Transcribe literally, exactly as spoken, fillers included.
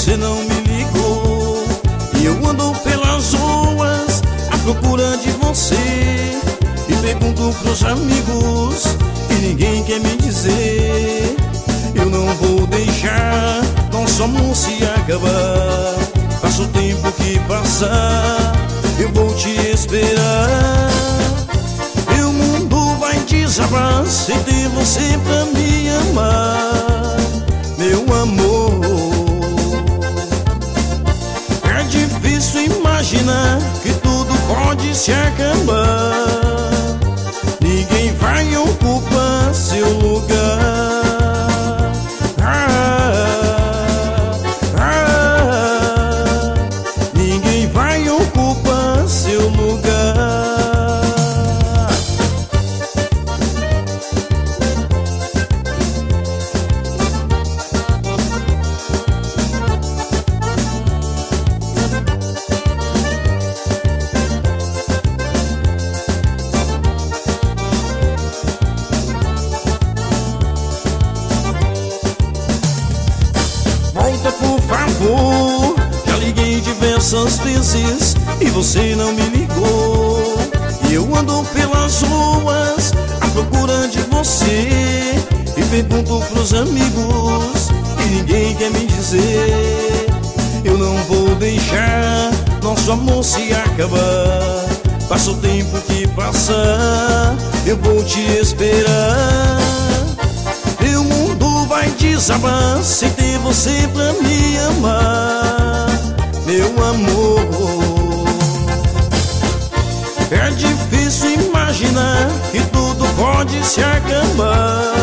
você não me ligou. E eu ando pelas ruas à procura de você, e pergunto pros amigos e ninguém quer me dizer. Eu não vou deixar nosso amor se acabar. Passa o tempo que passar, eu vou te esperar. Meu mundo vai desabar sem ter você pra me amar. Meu amor, é difícil imaginar que tudo pode se acabar. Ninguém vai ocupar seu lugar. Ah, ah, ninguém vai ocupar seu lugar. Volta, por favor, já liguei diversas vezes e você não me ligou. E eu ando pelas ruas à procura de você, e pergunto pros amigos e ninguém quer me dizer. Eu não vou deixar nosso amor se acabar. Passa o tempo que passar, eu vou te esperar. Meu mundo vai desabar sem ter você pra me amar. Meu amor, é difícil imaginar que tudo pode se acabar.